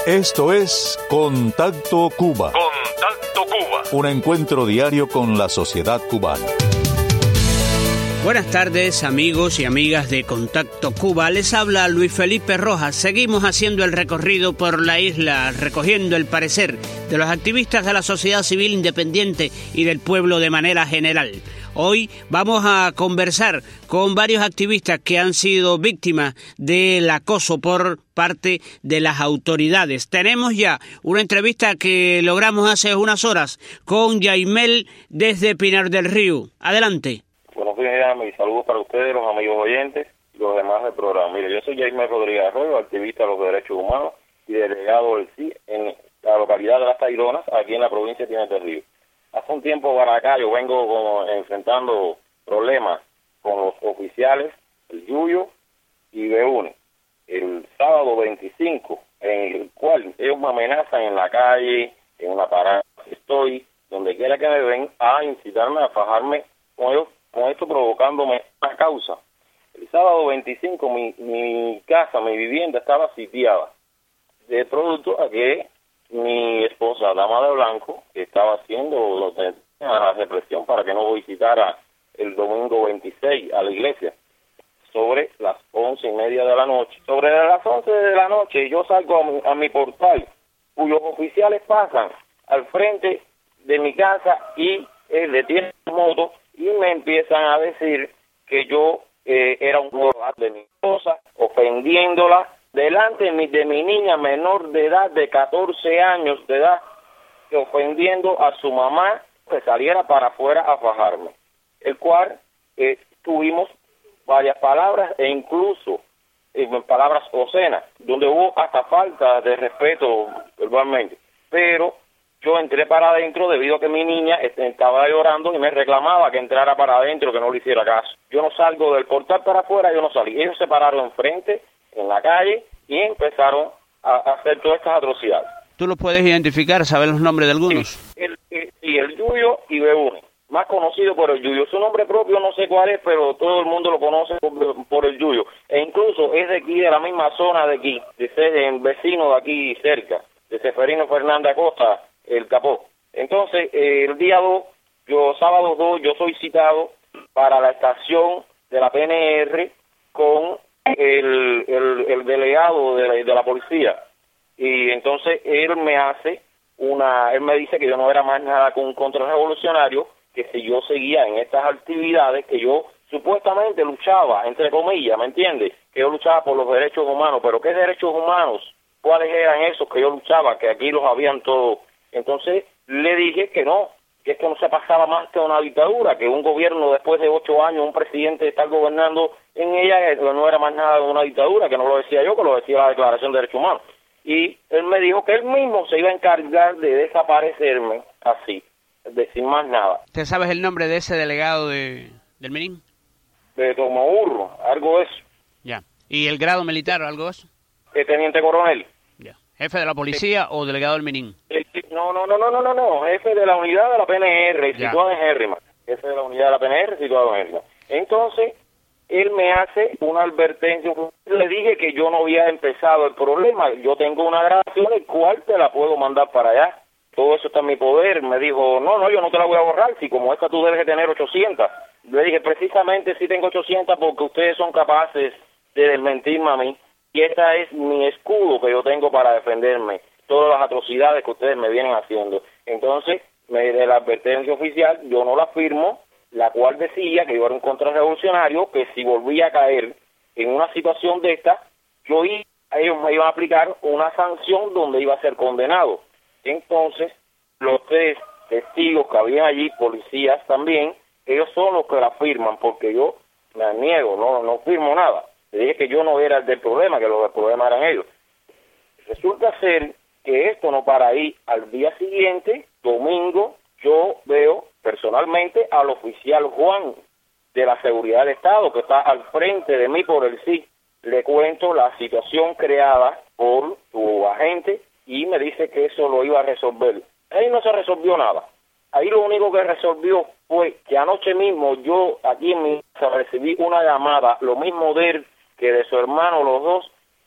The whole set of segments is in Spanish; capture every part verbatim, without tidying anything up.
Esto es Contacto Cuba. Contacto Cuba. Un encuentro diario con la sociedad cubana. Buenas tardes, amigos y amigas de Contacto Cuba. Les habla Luis Felipe Rojas. Seguimos haciendo el recorrido por la isla, recogiendo el parecer de los activistas de la sociedad civil independiente y del pueblo de manera general. Hoy vamos a conversar con varios activistas que han sido víctimas del acoso por parte de las autoridades. Tenemos ya una entrevista que logramos hace unas horas con Yaimel desde Pinar del Río. Adelante. Buenos días, mis saludos para ustedes, los amigos oyentes y los demás del programa. Mire, yo soy Yaimel Rodríguez Arroyo, activista de los derechos humanos y delegado del C I en la localidad de Las Taironas, aquí en la provincia de Pinar del Río. Hace un tiempo para acá yo vengo como enfrentando problemas con los oficiales, el Yuyo y Beune. El sábado veinticinco, en el cual ellos me amenazan en la calle, en una parada que estoy, donde quiera que me ven, a incitarme a fajarme con ellos, con esto provocándome una causa. El sábado veinticinco mi, mi casa, mi vivienda estaba sitiada, de producto a que mi esposa, dama de blanco, que estaba haciendo lo de la represión para que no visitara el domingo veintiséis a la iglesia, sobre las once y media de la noche. Sobre las once de la noche yo salgo a mi, a mi portal, cuyos oficiales pasan al frente de mi casa y eh, detienen su moto y me empiezan a decir que yo eh, era un jugador de mi esposa, ofendiéndola delante de mi, de mi niña menor de edad, de catorce años de edad, ofendiendo a su mamá que saliera para afuera a fajarme, el cual eh, tuvimos varias palabras e incluso eh, palabras obscenas, donde hubo hasta falta de respeto verbalmente, pero yo entré para adentro debido a que mi niña estaba llorando y me reclamaba que entrara para adentro, que no le hiciera caso. Yo no salgo del portal para afuera, yo no salí. Ellos se pararon enfrente, en la calle, y empezaron a hacer todas estas atrocidades. ¿Tú los puedes identificar, saber los nombres de algunos? Sí, el, el, sí, el Yuyo y Beune, más conocido por el Yuyo. Su nombre propio no sé cuál es, pero todo el mundo lo conoce por, por el Yuyo. E incluso es de aquí, de la misma zona de aquí, de ser el vecino de aquí cerca, de Seferino Fernández Acosta, el Capó. Entonces, eh, el día dos, yo sábado dos, yo soy citado para la estación de la P N R con el, el, el delegado de la, de la policía. Y entonces él me hace una, él me dice que yo no era más nada que un contrarrevolucionario, que si yo seguía en estas actividades, que yo supuestamente luchaba, entre comillas, ¿me entiendes? Que yo luchaba por los derechos humanos, pero ¿qué derechos humanos? ¿Cuáles eran esos que yo luchaba? Que aquí los habían todos. Entonces le dije que no, que esto no se pasaba más que una dictadura, que un gobierno después de ocho años, un presidente estar gobernando en ella, no era más nada de una dictadura, que no lo decía yo, que lo decía la Declaración de Derechos Humanos. Y él me dijo que él mismo se iba a encargar de desaparecerme así, decir más nada. ¿Usted sabes el nombre de ese delegado de del Menín? De Tomaurro, algo de eso. Ya. ¿Y el grado militar o algo de eso? El teniente coronel. Ya. ¿Jefe de la policía sí. o delegado del Menín? No, no, no, no, no, no, no, jefe de la unidad de la P N R, ya. situado en Hérrima. Jefe de la unidad de la P N R, situado en Hérrima. Entonces, él me hace una advertencia. Le dije que yo no había empezado el problema. Yo tengo una grabación, el cual te la puedo mandar para allá. Todo eso está en mi poder. Me dijo, no, no, yo no te la voy a borrar. Si como esta tú debes de tener ochocientas. Le dije, precisamente sí tengo ochocientas porque ustedes son capaces de desmentirme a mí. Y esta es mi escudo que yo tengo para defenderme. Todas las atrocidades que ustedes me vienen haciendo. Entonces, me, de la advertencia oficial, yo no la firmo, la cual decía que yo era un contrarrevolucionario, que si volvía a caer en una situación de esta, yo iba, ellos me iban a aplicar una sanción donde iba a ser condenado. Entonces, los tres testigos que había allí, policías también, ellos son los que la firman, porque yo me niego, no, no firmo nada. Le dije que yo no era el del problema, que los del problema eran ellos. Resulta ser que esto no para ahí. Al día siguiente, domingo, yo veo personalmente al oficial Juan de la Seguridad del Estado, que está al frente de mí por el C I. Le cuento la situación creada por su agente y me dice que eso lo iba a resolver. Ahí no se resolvió nada. Ahí lo único que resolvió fue que anoche mismo yo aquí en mi casa recibí una llamada, lo mismo de él que de su hermano, los dos,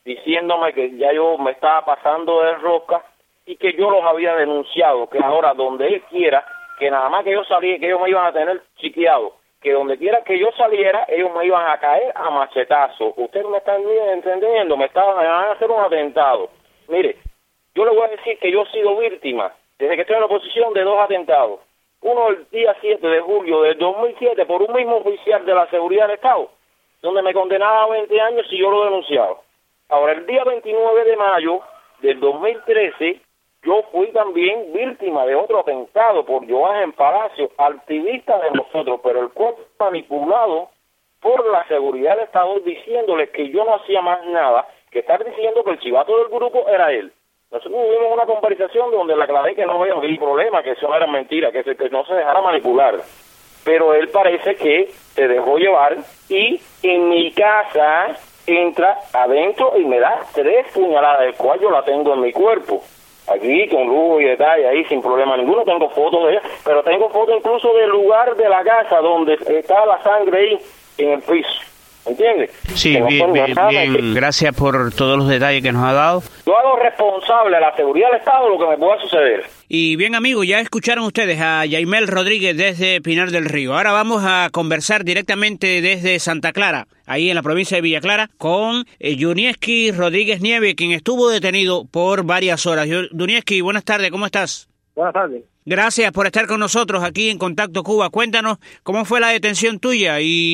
diciéndome que ya yo me estaba pasando de rosca y que yo los había denunciado, que ahora donde él quiera, que nada más que yo saliera, que ellos me iban a tener chiqueado, que donde quiera que yo saliera, ellos me iban a caer a machetazos. Ustedes me están entendiendo, me estaban me van a hacer un atentado. Mire, yo le voy a decir que yo he sido víctima, desde que estoy en la oposición, de dos atentados. Uno el día siete de julio del dos mil siete por un mismo oficial de la seguridad del Estado, donde me condenaba a veinte años si yo lo denunciaba. Ahora, el día veintinueve de mayo del dos mil trece, yo fui también víctima de otro atentado por Joángel Palacio, activista de nosotros, pero el cual manipulado por la seguridad del Estado, diciéndole que yo no hacía más nada que estar diciendo que el chivato del grupo era él. Nosotros tuvimos una conversación donde le aclaré que no había problema, que eso era mentira, que, se, que no se dejara manipular. Pero él parece que se dejó llevar y en mi casa entra adentro y me da tres puñaladas, el cual yo la tengo en mi cuerpo. Aquí con lujo y detalle, ahí sin problema ninguno, tengo fotos de ella, pero tengo fotos incluso del lugar de la casa donde está la sangre ahí en el piso. ¿Entiendes? Sí, que bien, no bien, bien. Que... gracias por todos los detalles que nos ha dado. Yo hago responsable a la seguridad del Estado de lo que me pueda suceder. Y bien, amigos, ya escucharon ustedes a Yaimel Rodríguez desde Pinar del Río. Ahora vamos a conversar directamente desde Santa Clara, ahí en la provincia de Villa Clara, con eh, Yunieski Rodríguez Nieve, quien estuvo detenido por varias horas. Yunieski, buenas tardes, ¿cómo estás? Buenas tardes. Gracias por estar con nosotros aquí en Contacto Cuba. Cuéntanos cómo fue la detención tuya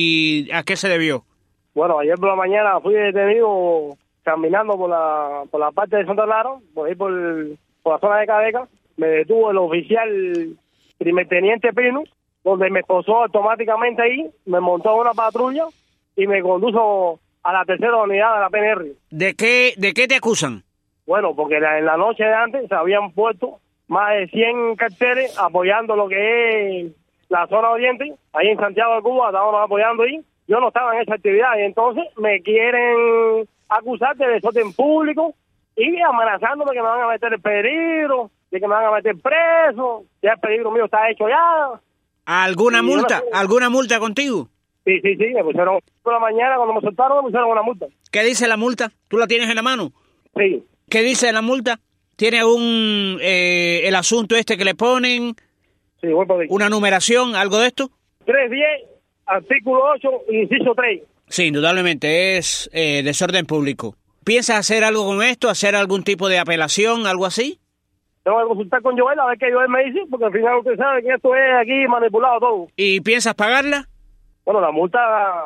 y a qué se debió. Bueno, ayer por la mañana fui detenido caminando por la por la parte de Santa Clara, por ahí por, por la zona de Cadeca. Me detuvo el oficial primer teniente Pino, donde me esposó automáticamente ahí, me montó en una patrulla y me condujo a la tercera unidad de la P N R. ¿De qué, de qué te acusan? Bueno, porque la, en la noche de antes se habían puesto más de cien carteles apoyando lo que es la zona oriente, ahí en Santiago de Cuba, estábamos apoyando ahí. Yo no estaba en esa actividad y entonces me quieren acusar de desorden público y amenazándome que me van a meter en peligro, de que me van a meter preso, ya el peligro mío está hecho ya. ¿Alguna y multa? No... ¿Alguna multa contigo? Sí, sí, sí, me pusieron por la mañana cuando me soltaron, me pusieron una multa. ¿Qué dice la multa? ¿Tú la tienes en la mano? Sí. ¿Qué dice la multa? ¿Tiene un eh, el asunto este que le ponen? Sí, voy por ahí. ¿Una numeración, algo de esto? tres diez, artículo ocho, inciso tres. Sí, indudablemente es eh, desorden público. ¿Piensas hacer algo con esto? ¿Hacer algún tipo de apelación, algo así? Tengo que consultar con Joel a ver qué Joel me dice, porque al final usted sabe que esto es aquí manipulado todo. ¿Y piensas pagarla? Bueno, la multa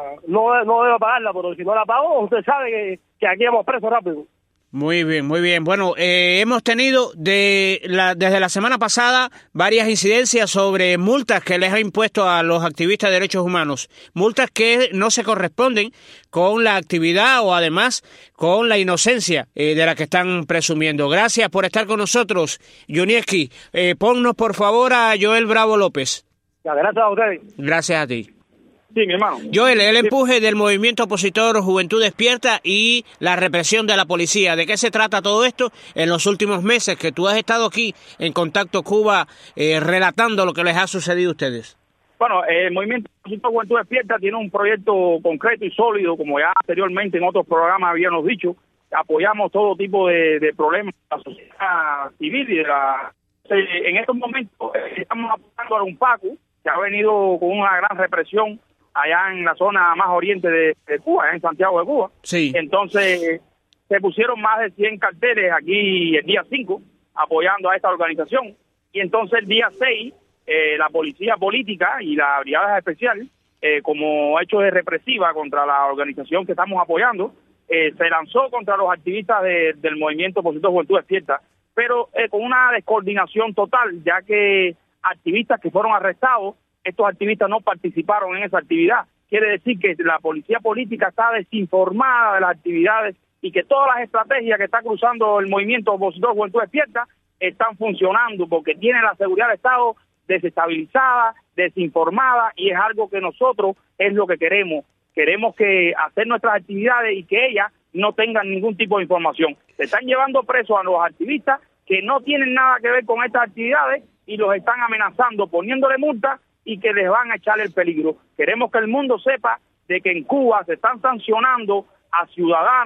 no, no debo pagarla, pero si no la pago, usted sabe que, que aquí hemos preso rápido. Muy bien, muy bien. Bueno, eh, hemos tenido de la, desde la semana pasada varias incidencias sobre multas que les ha impuesto a los activistas de derechos humanos. Multas que no se corresponden con la actividad o además con la inocencia eh, de la que están presumiendo. Gracias por estar con nosotros, Yunieski. Eh, ponnos por favor a Joel Bravo López. Ya, gracias a ustedes. Gracias a ti. Sí, mi hermano. Joel, el empuje del movimiento opositor Juventud Despierta y la represión de la policía. ¿De qué se trata todo esto en los últimos meses que tú has estado aquí en Contacto Cuba eh, relatando lo que les ha sucedido a ustedes? Bueno, el movimiento opositor Juventud Despierta tiene un proyecto concreto y sólido, como ya anteriormente en otros programas habíamos dicho. Apoyamos todo tipo de, de problemas de la sociedad civil y de la... En estos momentos estamos apoyando a un Paco que ha venido con una gran represión allá en la zona más oriente de, de Cuba, en Santiago de Cuba. Sí. Entonces, se pusieron más de cien carteles aquí el día cinco, apoyando a esta organización. Y entonces el día seis, eh, la policía política y la brigada especial, eh, como hecho de represiva contra la organización que estamos apoyando, eh, se lanzó contra los activistas de, del movimiento opositor Juventud Despierta, pero eh, con una descoordinación total, ya que activistas que fueron arrestados, estos activistas no participaron en esa actividad. Quiere decir que la policía política está desinformada de las actividades y que todas las estrategias que está cruzando el movimiento opositor Juventud Despierta están funcionando porque tiene la seguridad del Estado desestabilizada, desinformada, y es algo que nosotros es lo que queremos. Queremos que hacer nuestras actividades y que ellas no tengan ningún tipo de información. Se están llevando presos a los activistas que no tienen nada que ver con estas actividades y los están amenazando, poniéndole multas y que les van a echar el peligro. Queremos que el mundo sepa de que en Cuba se están sancionando a ciudadanos,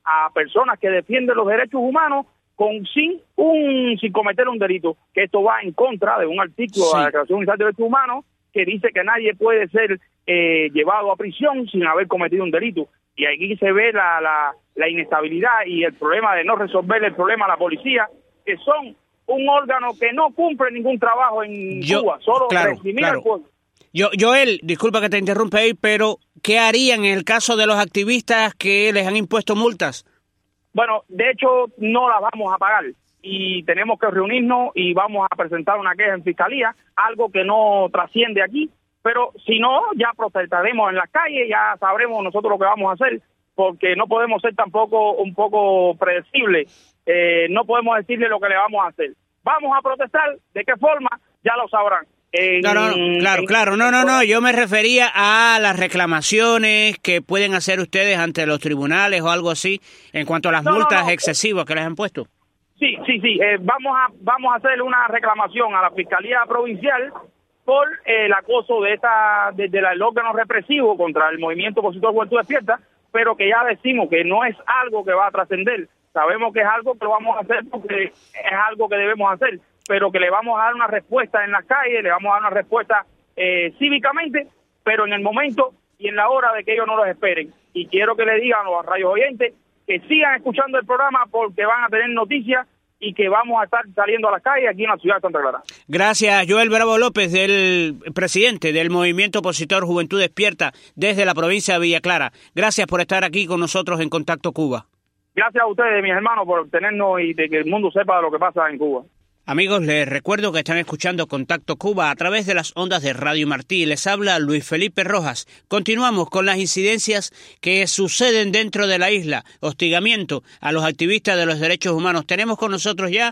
a personas que defienden los derechos humanos con sin un sin cometer un delito, que esto va en contra de un artículo sí. de la Declaración Universal de Derechos Humanos que dice que nadie puede ser eh, llevado a prisión sin haber cometido un delito. Y aquí se ve la, la, la inestabilidad y el problema de no resolver el problema a la policía, que son un órgano que no cumple ningún trabajo en Yo, Cuba, solo claro, reprimir claro. al pueblo. Yo, Joel, disculpa que te interrumpa ahí, pero ¿qué harían en el caso de los activistas que les han impuesto multas? Bueno, de hecho, no las vamos a pagar y tenemos que reunirnos y vamos a presentar una queja en fiscalía, algo que no trasciende aquí, pero si no, ya protestaremos en las calles, ya sabremos nosotros lo que vamos a hacer, porque no podemos ser tampoco un poco predecibles, eh, no podemos decirle lo que le vamos a hacer. Vamos a protestar, ¿de qué forma? Ya lo sabrán. En, no, no, no, claro, en, claro, no, no, no, yo me refería a las reclamaciones que pueden hacer ustedes ante los tribunales o algo así, en cuanto a las no, multas no, no. excesivas que les han puesto. Sí, sí, sí, eh, vamos a vamos a hacer una reclamación a la Fiscalía Provincial por eh, el acoso de esta desde de el órgano represivo contra el Movimiento Opositor Juventud Despierta, pero que ya decimos que no es algo que va a trascender. Sabemos que es algo que lo vamos a hacer porque es algo que debemos hacer, pero que le vamos a dar una respuesta en las calles, le vamos a dar una respuesta eh, cívicamente, pero en el momento y en la hora de que ellos no los esperen. Y quiero que le digan a los radios oyentes que sigan escuchando el programa porque van a tener noticias y que vamos a estar saliendo a las calles aquí en la ciudad de Santa Clara. Gracias, Joel Bravo López, del presidente del Movimiento Opositor Juventud Despierta desde la provincia de Villa Clara. Gracias por estar aquí con nosotros en Contacto Cuba. Gracias a ustedes, mis hermanos, por tenernos y de que el mundo sepa de lo que pasa en Cuba. Amigos, les recuerdo que están escuchando Contacto Cuba a través de las ondas de Radio Martí. Les habla Luis Felipe Rojas. Continuamos con las incidencias que suceden dentro de la isla. Hostigamiento a los activistas de los derechos humanos. Tenemos con nosotros ya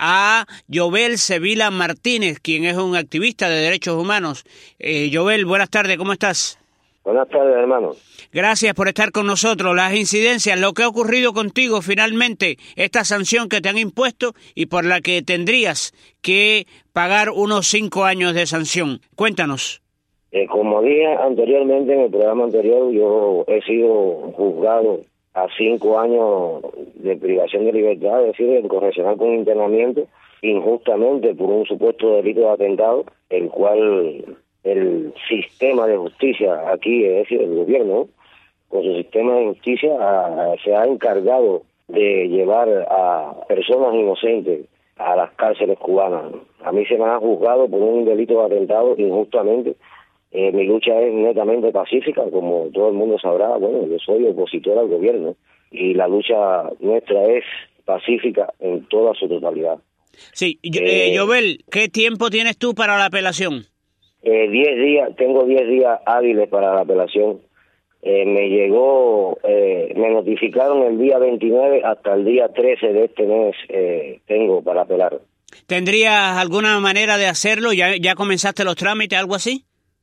a Jovel Sevilla Martínez, quien es un activista de derechos humanos. Eh, Jovel, buenas tardes, ¿cómo estás? Buenas tardes, hermano. Gracias por estar con nosotros. Las incidencias, lo que ha ocurrido contigo finalmente, esta sanción que te han impuesto y por la que tendrías que pagar unos cinco años de sanción. Cuéntanos. Eh, como dije anteriormente en el programa anterior, yo he sido juzgado a cinco años de privación de libertad, es decir, en correccional con internamiento, injustamente por un supuesto delito de atentado, el cual el sistema de justicia aquí, es decir, el gobierno, con su sistema de justicia a, se ha encargado de llevar a personas inocentes a las cárceles cubanas. A mí se me ha juzgado por un delito de atentado injustamente. Eh, mi lucha es netamente pacífica, como todo el mundo sabrá. Bueno, yo soy opositor al gobierno y la lucha nuestra es pacífica en toda su totalidad. Sí, eh, eh, Jovel, ¿qué tiempo tienes tú para la apelación? Eh, diez días, tengo diez días hábiles para la apelación. Eh, me llegó, eh, me notificaron el día veintinueve hasta el día trece de este mes eh, tengo para apelar. ¿Tendrías alguna manera de hacerlo? ¿Ya, ya comenzaste los trámites, algo así?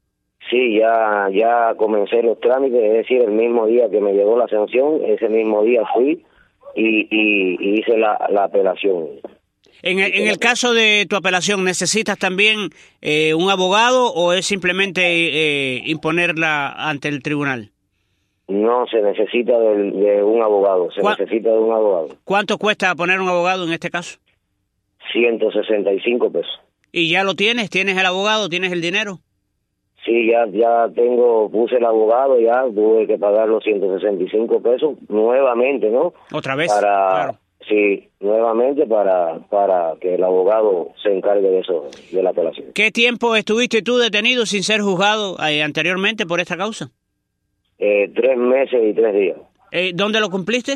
Sí, ya, ya comencé los trámites, es decir, el mismo día que me llegó la sanción, ese mismo día fui y, y, y hice la, la apelación. En el, en el caso de tu apelación, ¿necesitas también eh, un abogado o es simplemente eh, imponerla ante el tribunal? No, se necesita de, de un abogado, se necesita de un abogado. ¿Cuánto cuesta poner un abogado en este caso? ciento sesenta y cinco pesos. ¿Y ya lo tienes? ¿Tienes el abogado? ¿Tienes el dinero? Sí, ya ya tengo, puse el abogado, ya tuve que pagar los ciento sesenta y cinco pesos nuevamente, ¿no? ¿Otra vez? Para... Claro. Sí, nuevamente para para que el abogado se encargue de eso, de la apelación. ¿Qué tiempo estuviste tú detenido sin ser juzgado eh, anteriormente por esta causa? Eh, tres meses y tres días. Eh, ¿Dónde lo cumpliste?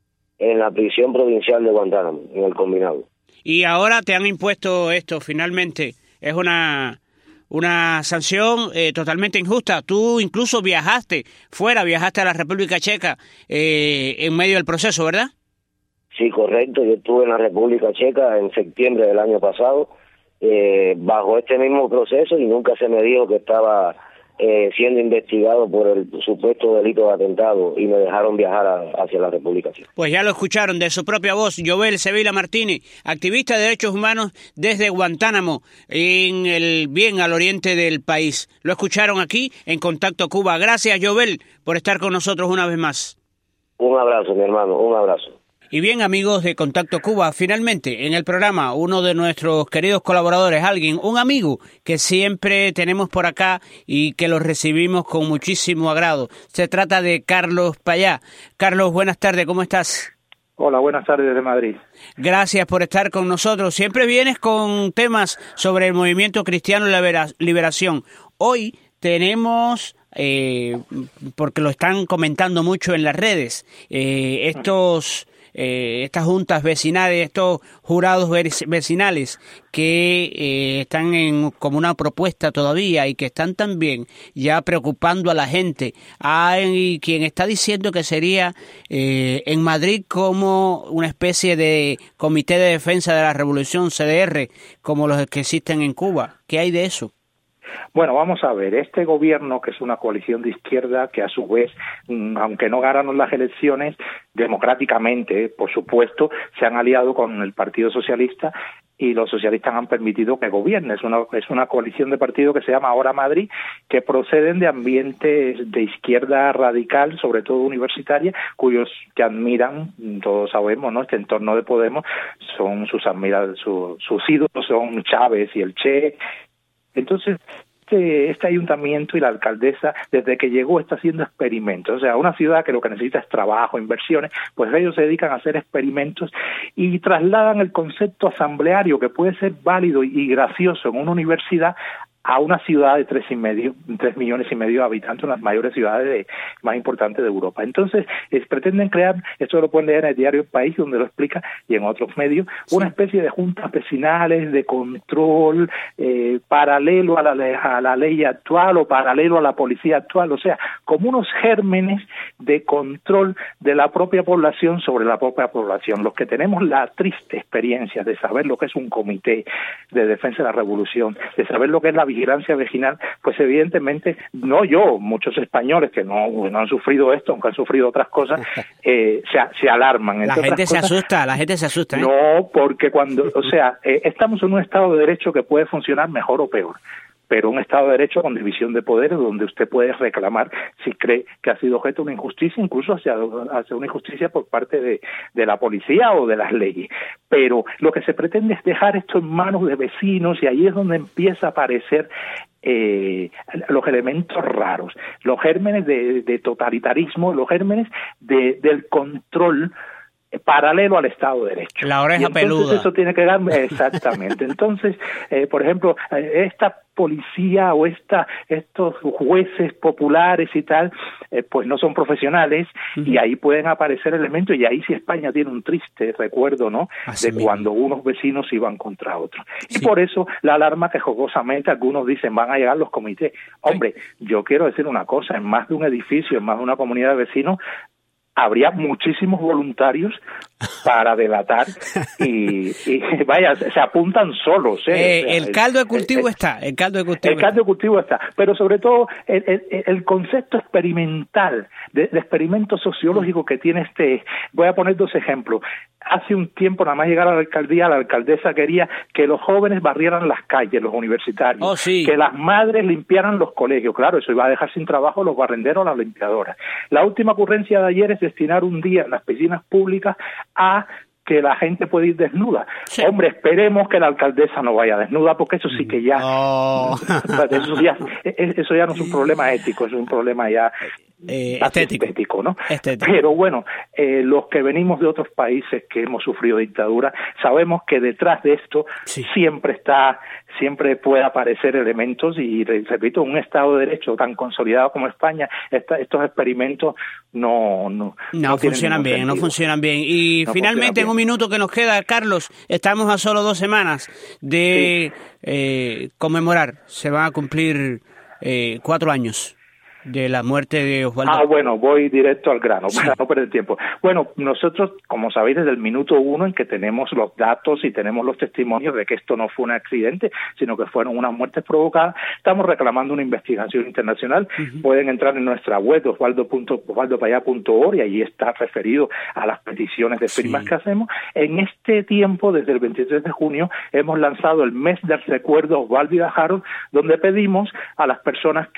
En la prisión provincial de Guantánamo, en el combinado. Y ahora te han impuesto esto, finalmente. Es una una sanción eh, totalmente injusta. Tú incluso viajaste fuera, viajaste a la República Checa eh, en medio del proceso, ¿verdad? Sí, correcto. Yo estuve en la República Checa en septiembre del año pasado, eh, bajo este mismo proceso, y nunca se me dijo que estaba eh, siendo investigado por el supuesto delito de atentado, y me dejaron viajar a, hacia la República Checa. Pues ya lo escucharon de su propia voz, Jovel Sevilla Martínez, activista de derechos humanos desde Guantánamo, en el bien al oriente del país. Lo escucharon aquí en Contacto Cuba. Gracias, Jovel, por estar con nosotros una vez más. Un abrazo, mi hermano, un abrazo. Y bien, amigos de Contacto Cuba, finalmente en el programa uno de nuestros queridos colaboradores, alguien, un amigo que siempre tenemos por acá y que lo recibimos con muchísimo agrado. Se trata de Carlos Payá. Carlos, buenas tardes, ¿cómo estás? Hola, buenas tardes desde Madrid. Gracias por estar con nosotros. Siempre vienes con temas sobre el movimiento cristiano y la liberación. Hoy tenemos, eh, porque lo están comentando mucho en las redes, eh, estos... Eh, estas juntas vecinales, estos jurados vecinales que eh, están en como una propuesta todavía y que están también ya preocupando a la gente. Hay quien está diciendo que sería eh, en Madrid como una especie de Comité de Defensa de la Revolución, C D R, como los que existen en Cuba. ¿Qué hay de eso? Bueno, vamos a ver, este gobierno, que es una coalición de izquierda, que a su vez, aunque no ganaron las elecciones, democráticamente, por supuesto, se han aliado con el Partido Socialista y los socialistas han permitido que gobierne. Es una, es una coalición de partidos que se llama Ahora Madrid, que proceden de ambientes de izquierda radical, sobre todo universitaria, cuyos que admiran, todos sabemos, ¿no? Este entorno de Podemos, son sus admirados, su, sus ídolos son Chávez y el Che. Entonces, este, este ayuntamiento y la alcaldesa, desde que llegó, está haciendo experimentos. O sea, una ciudad que lo que necesita es trabajo, inversiones, pues ellos se dedican a hacer experimentos y trasladan el concepto asambleario, que puede ser válido y gracioso en una universidad, a una ciudad de tres y medio, tres millones y medio de habitantes, una de las mayores ciudades de, más importantes de Europa. Entonces, es, pretenden crear, esto lo pueden leer en el diario El País, donde lo explica, y en otros medios, sí, una especie de juntas vecinales de control eh, paralelo a la, a la ley actual o paralelo a la policía actual, o sea, como unos gérmenes de control de la propia población sobre la propia población. Los que tenemos la triste experiencia de saber lo que es un comité de defensa de la revolución, de saber lo que es la vigilancia vecinal, pues evidentemente, no yo, muchos españoles que no, no han sufrido esto, aunque han sufrido otras cosas, eh, se, se alarman. La gente se asusta, la gente se asusta. ¿eh? No, porque cuando, o sea, eh, estamos en un Estado de Derecho que puede funcionar mejor o peor, pero un Estado de Derecho con división de poderes, donde usted puede reclamar si cree que ha sido objeto de una injusticia, incluso hacia, hacia una injusticia por parte de, de la policía o de las leyes. Pero lo que se pretende es dejar esto en manos de vecinos, y ahí es donde empieza a aparecer eh, los elementos raros, los gérmenes de, de totalitarismo, los gérmenes de, del control paralelo al Estado de Derecho. La oreja y entonces peluda. Eso tiene que dar, exactamente. Entonces, eh, por ejemplo, esta policía o esta estos jueces populares y tal, eh, pues no son profesionales, uh-huh. y ahí pueden aparecer elementos, y ahí sí España tiene un triste recuerdo, ¿no? Así de mismo. Cuando unos vecinos iban contra otros. Sí. Y por eso la alarma que jocosamente algunos dicen van a llegar los comités. Hombre, sí. Yo quiero decir una cosa, en más de un edificio, en más de una comunidad de vecinos, habría muchísimos voluntarios para delatar y, y vaya, se apuntan solos. ¿eh? Eh, o sea, el caldo de cultivo el, está, el caldo de cultivo El caldo de cultivo está, pero sobre todo el, el, el concepto experimental, de, de experimento sociológico que tiene este. Voy a poner dos ejemplos. Hace un tiempo, nada más llegar a la alcaldía, la alcaldesa quería que los jóvenes barrieran las calles, los universitarios, oh, sí. que las madres limpiaran los colegios. Claro, eso iba a dejar sin trabajo a los barrenderos, a las limpiadoras. La última ocurrencia de ayer es destinar un día en las piscinas públicas a que la gente puede ir desnuda. Sí. Hombre, esperemos que la alcaldesa no vaya desnuda, porque eso sí que ya, oh. eso ya, eso ya no es un problema ético, es un problema ya eh, estético. estético, ¿no? Estético. Pero bueno, eh, los que venimos de otros países que hemos sufrido dictadura, sabemos que detrás de esto sí. siempre está, siempre puede aparecer elementos, y repito, un Estado de Derecho tan consolidado como España, esta, estos experimentos no no, no, no funcionan bien, sentido. no funcionan bien. Y no finalmente, en un minuto que nos queda, Carlos, estamos a solo dos semanas de sí. eh, conmemorar, se van a cumplir eh, cuatro años de la muerte de Osvaldo. Ah, bueno, voy directo al grano, para sí. no perder tiempo. Bueno, nosotros, como sabéis, desde el minuto uno en que tenemos los datos y tenemos los testimonios de que esto no fue un accidente, sino que fueron unas muertes provocadas, estamos reclamando una investigación internacional. Uh-huh. Pueden entrar en nuestra web, osvaldo payá punto org, y allí está referido a las peticiones de firmas sí. que hacemos. En este tiempo, desde el veintitrés de junio, hemos lanzado el mes del recuerdo Osvaldo y Harold, donde pedimos a las personas que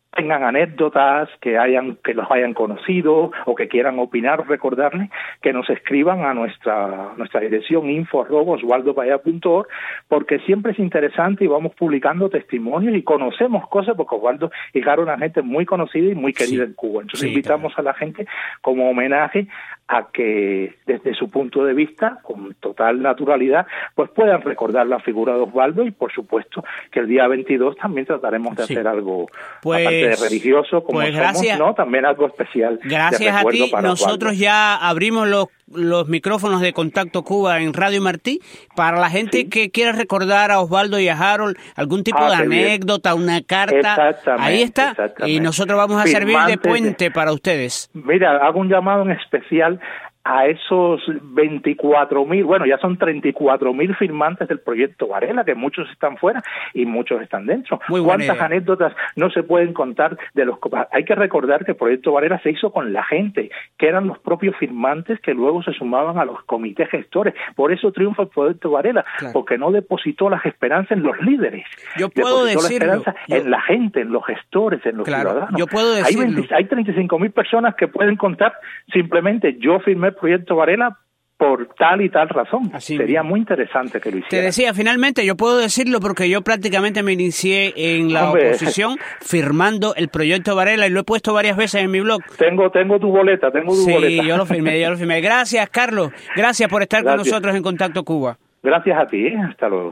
tengan anécdotas, que hayan que los hayan conocido o que quieran opinar o recordarles, que nos escriban a nuestra nuestra dirección info arroba osvaldo paya punto org, porque siempre es interesante y vamos publicando testimonios y conocemos cosas, porque Osvaldo y Caro eran gente muy conocida y muy querida sí. en Cuba. Entonces sí, invitamos claro. a la gente como homenaje a que desde su punto de vista, con total naturalidad, pues puedan recordar la figura de Osvaldo, y por supuesto que el día veintidós también trataremos de sí. hacer algo pues, aparte de religioso, como pues somos, gracias, ¿no? También algo especial. Gracias a ti, para nosotros Osvaldo. Ya abrimos los los micrófonos de Contacto Cuba en Radio Martí para la gente sí. que quiera recordar a Osvaldo y a Harold algún tipo ah, de anécdota, bien. Una carta, ahí está, y nosotros vamos a Firmante servir de puente de... para ustedes. Mira, hago un llamado en especial a esos veinticuatro mil, bueno, ya son treinta y cuatro mil firmantes del proyecto Varela, que muchos están fuera y muchos están dentro. Muy ¿Cuántas idea. anécdotas no se pueden contar de los... Hay que recordar que el proyecto Varela se hizo con la gente, que eran los propios firmantes que luego se sumaban a los comités gestores. Por eso triunfa el proyecto Varela, claro. porque no depositó las esperanzas en los líderes. Yo puedo depositó decirlo. la esperanza yo... en la gente, en los gestores, en los claro. ciudadanos. Yo puedo decirlo. Hay, veinte, hay treinta y cinco mil personas que pueden contar simplemente yo firmé Proyecto Varela por tal y tal razón. Así Sería mismo. Muy interesante que lo hiciera. Te decía, finalmente, yo puedo decirlo porque yo prácticamente me inicié en la Hombre. oposición firmando el Proyecto Varela y lo he puesto varias veces en mi blog. Tengo tengo tu boleta, tengo tu sí, boleta. Sí, yo lo firmé, yo lo firmé. Gracias, Carlos. Gracias por estar Gracias. con nosotros en Contacto Cuba. Gracias a ti. ¿eh? Hasta luego.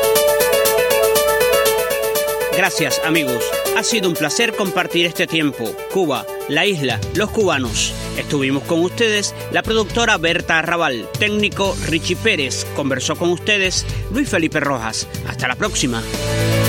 Gracias, amigos. Ha sido un placer compartir este tiempo. Cuba, la isla, los cubanos. Estuvimos con ustedes la productora Berta Arrabal, técnico Richie Pérez. Conversó con ustedes Luis Felipe Rojas. Hasta la próxima.